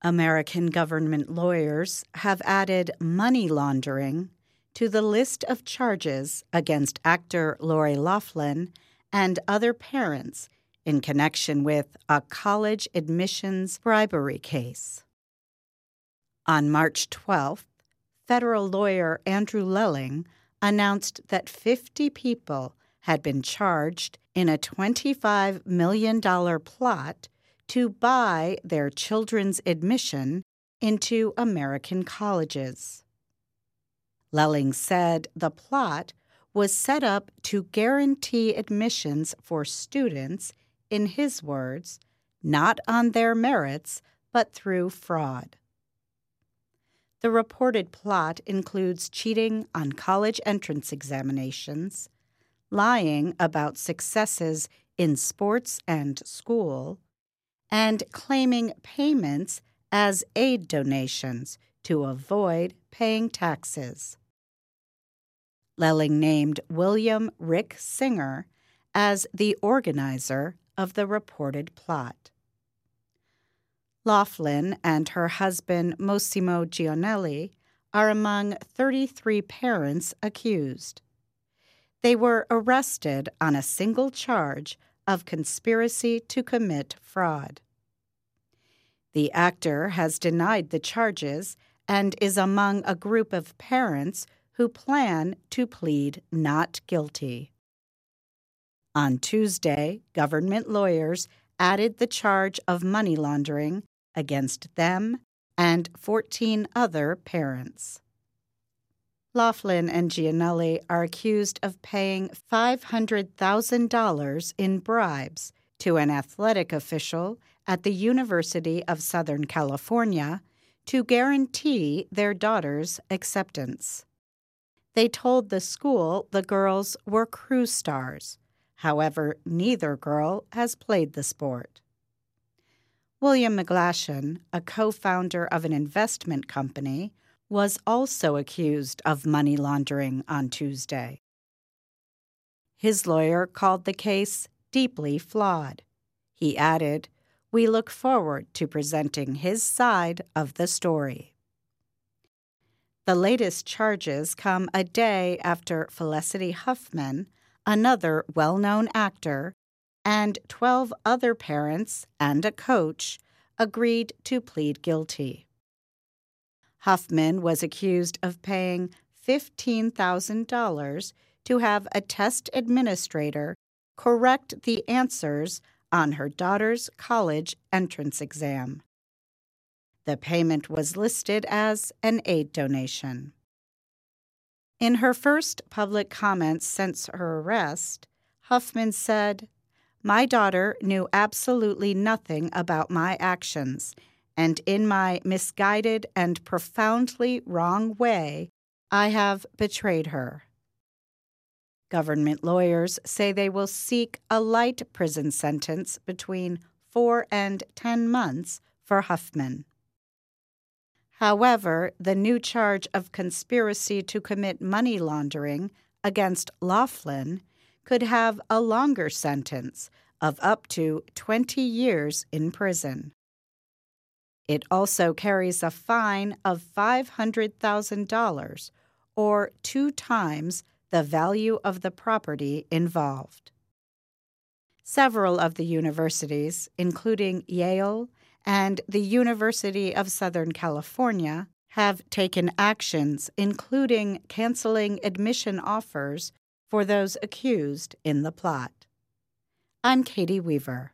American government lawyers have added money laundering to the list of charges against actor Lori Loughlin and other parents in connection with a college admissions bribery case. On March 12th, federal lawyer Andrew Lelling announced that 50 people had been charged in a $25 million plot to buy their children's admission into American colleges. Lelling said the plot was set up to guarantee admissions for students, in his words, not on their merits, but through fraud. The reported plot includes cheating on college entrance examinations, lying about successes in sports and school, and claiming payments as aid donations to avoid paying taxes. Lelling named William Rick Singer as the organizer of the reported plot. Loughlin and her husband Mossimo Giannelli are among 33 parents accused. They were arrested on a single charge of conspiracy to commit fraud. The actor has denied the charges and is among a group of parents who plan to plead not guilty. On Tuesday, government lawyers added the charge of money laundering against them and 14 other parents. Loughlin and Giannelli are accused of paying $500,000 in bribes to an athletic official at the University of Southern California to guarantee their daughter's acceptance. They told the school the girls were crew stars. However, neither girl has played the sport. William McGlashan, a co-founder of an investment company, was also accused of money laundering on Tuesday. His lawyer called the case deeply flawed. He added, "We look forward to presenting his side of the story." The latest charges come a day after Felicity Huffman, another well-known actor, and 12 other parents and a coach agreed to plead guilty. Huffman was accused of paying $15,000 to have a test administrator correct the answers on her daughter's college entrance exam. The payment was listed as an aid donation. In her first public comments since her arrest, Huffman said, "My daughter knew absolutely nothing about my actions, and in my misguided and profoundly wrong way, I have betrayed her." Government lawyers say they will seek a light prison sentence between 4 and 10 months for Huffman. However, the new charge of conspiracy to commit money laundering against Loughlin could have a longer sentence of up to 20 years in prison. It also carries a fine of $500,000, or 2 times the value of the property involved. Several of the universities, including Yale and the University of Southern California, have taken actions including canceling admission offers for those accused in the plot. I'm Katie Weaver.